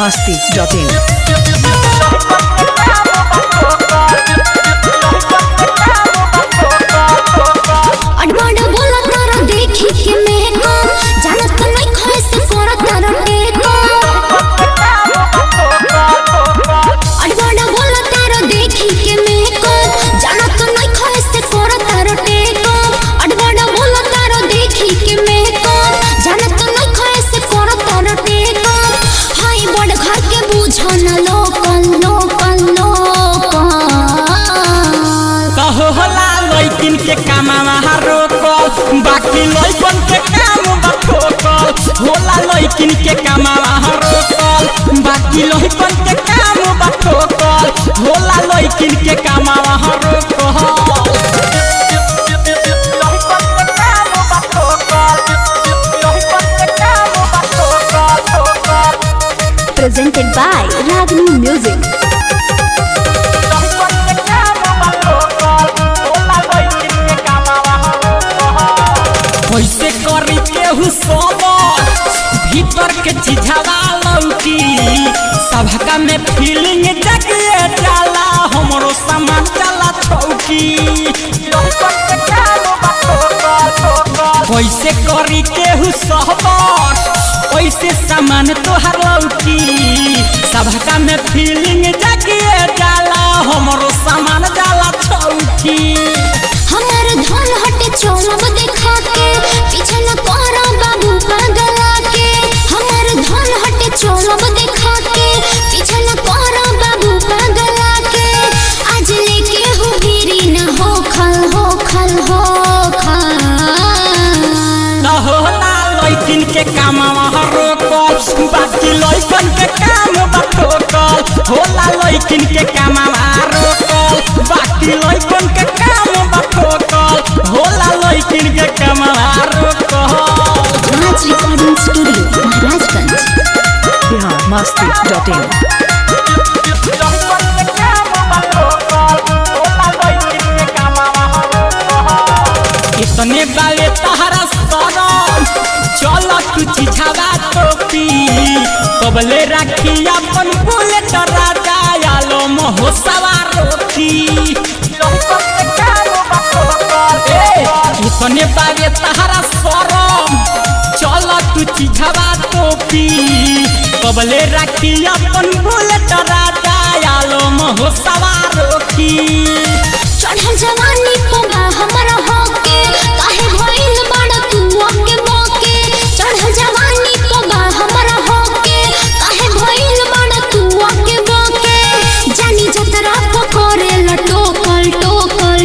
biharmasti.in के कामवा रोकल बाकी लइकन के काम बठोकल होला लइकिन के कामवा रोकल बाकी लइकन के काम बठोकल होला लइकिन के कामवा रोकल presented by Ragini Music. कैसे करी केहू सोबर भीतर के चिझवा लौटी सबका में फीलिंग जगिए जाला हमरो सामान चला छौकी कैसे करी केहू सोबर कैसे सामान तोहर लौटी सबका में फीलिंग जगिए जाला हमरो सामान जाला छौकी हमार धन हटे चोलब देखा के पीछे न पड़ा बाबू पगला के हमार धन हटे चोलब देखा के पीछे न पड़ा बाबू पगला के आज लेके हो गिरी न हो खल होला लइकिन के कामवा रोकल बाकी लइकन के काम बठोकल होला लइकिन के कामवा रोकल बाकी लइकन के काम बठोकल होला लइकिन के कामवा रोकल राज रिकॉर्डिंग स्टूडियो महाराजगंज biharmasti.in इतने बाले तहरा सरम चल तू चिझावा टोपी कबले राखी अपन बुलेट राजा आलो मोह सवार रोटी इतने बाले तहरा सरम चल तू चिझावा टोपी कबले राखी अपन बुलेट राजा आलो मोह सवार रोटी चढ़ल जवानी पगा हमरा होके काहे भइल बड़ तू ओके मोके चढ़ल जवानी पगा हमरा होके काहे भइल बड़ तू ओके मोके जानी जतरा पकोरे लटोकल टोकल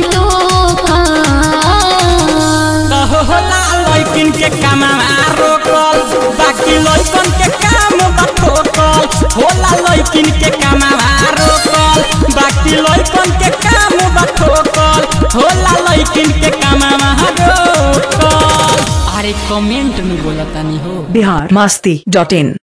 होला लइकिन के कामवा रोकल बाकी लइकन के काम बठोकल होला लइकिन के कामवा रोकल बाकी लइकन के काम बठोकल होला लइकिन के कामवा रोकल अरे कमेंट में बोलतानी हो biharmasti.in